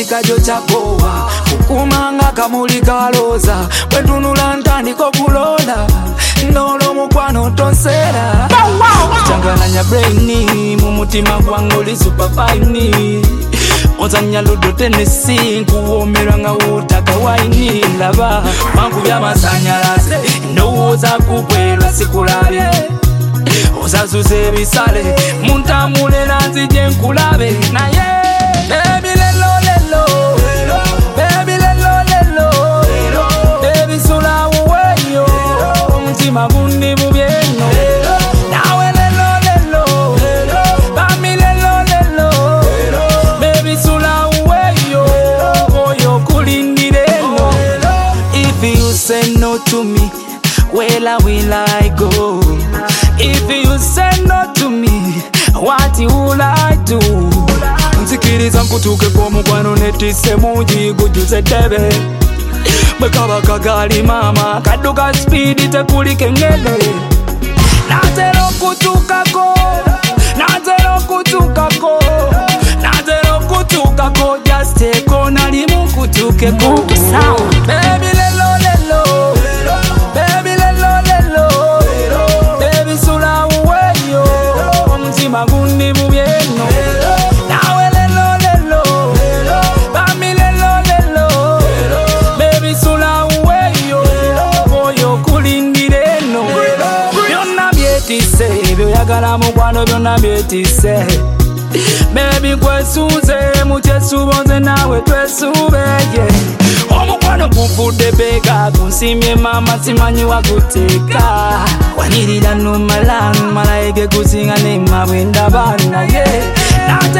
kajo chakowa kukumanga kamuli kaloza bwetunula ntandiko kulola nolo mukwano tonsera changalanya braini mumutima gwangu li super fine ozanya ludo tenesi nkuwomerwa nga wutaka waini laba wangu bya masanyalaze ndowooza kubwelwa sikulabye osazuze bisale muntamulera nzije nkulabe naye baby lelo lelo baby lelo lelo baby sula uweyo mtima gundi bubyeno nawe lelo lelo bami lelo lelo baby sula uweyo oyo kulingireno. If you say no to me, where will I go? If you say no to me, what will I do? Nzikiriza nkutuke kwa mukwano netise muji gujuze debe Bekaba kagali mama kaduka speedi tekulike ngele Nazero kutukako Nazero kutukako Nazero kutukako Just take on alimu kutukeko Baby lelo lelo Baby lelo lelo Baby sula uweyo Mzima gundi bubyeno Nawe lelo lelo Bami lelo lelo Baby sula uweyo Oyo kulingireno Byonna byetise Byoyagala mukwano byonna byetise Baby kwesuze mukyesuboze nawe twesubeye Omukwano guvudde bega kunsimye mama simanyi wakuteeka Wanirira numala ege kusinga nema bwendaba naye